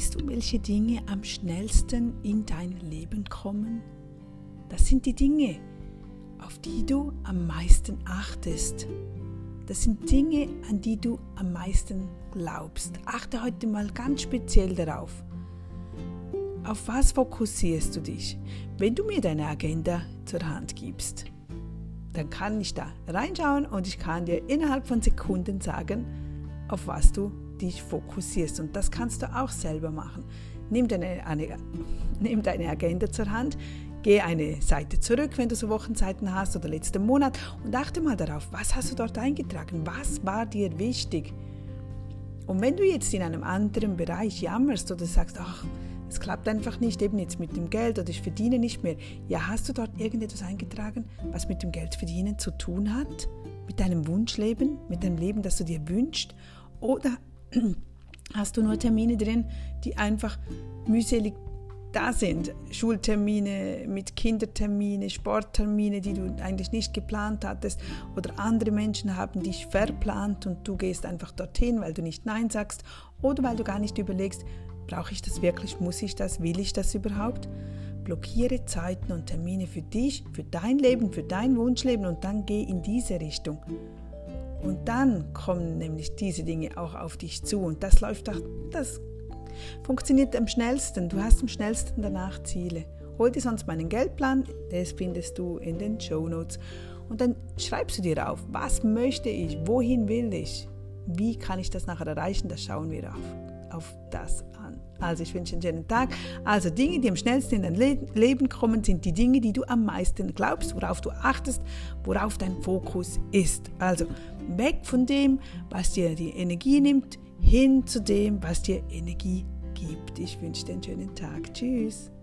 Weißt du, welche Dinge am schnellsten in dein Leben kommen? Das sind die Dinge, auf die du am meisten achtest. Das sind Dinge, an die du am meisten glaubst. Achte heute mal ganz speziell darauf. Auf was fokussierst du dich? Wenn du mir deine Agenda zur Hand gibst, dann kann ich da reinschauen und ich kann dir innerhalb von Sekunden sagen, auf was du dich fokussierst. Und das kannst du auch selber machen. Nimm deine Agenda zur Hand, geh eine Seite zurück, wenn du so Wochenseiten hast oder letzten Monat und achte mal darauf, was hast du dort eingetragen? Was war dir wichtig? Und wenn du jetzt in einem anderen Bereich jammerst oder sagst, ach, es klappt einfach nicht, eben jetzt mit dem Geld oder ich verdiene nicht mehr. Ja, hast du dort irgendetwas eingetragen, was mit dem Geldverdienen zu tun hat? Mit deinem Wunschleben? Mit dem Leben, das du dir wünschst? Oder hast du nur Termine drin, die einfach mühselig da sind? Schultermine, mit Kindertermine, Sporttermine, die du eigentlich nicht geplant hattest. Oder andere Menschen haben dich verplant und du gehst einfach dorthin, weil du nicht Nein sagst. Oder weil du gar nicht überlegst, brauche ich das wirklich, muss ich das, will ich das überhaupt? Blockiere Zeiten und Termine für dich, für dein Leben, für dein Wunschleben und dann geh in diese Richtung. Und dann kommen nämlich diese Dinge auch auf dich zu und das funktioniert am schnellsten. Du hast am schnellsten danach Ziele. Hol dir sonst meinen Geldplan, das findest du in den Shownotes. Und dann schreibst du dir auf, was möchte ich, wohin will ich, wie kann ich das nachher erreichen, das schauen wir auf das an. Also ich wünsche einen schönen Tag. Also Dinge, die am schnellsten in dein Leben kommen, sind die Dinge, die du am meisten glaubst, worauf du achtest, worauf dein Fokus ist. Also weg von dem, was dir die Energie nimmt, hin zu dem, was dir Energie gibt. Ich wünsche dir einen schönen Tag. Tschüss.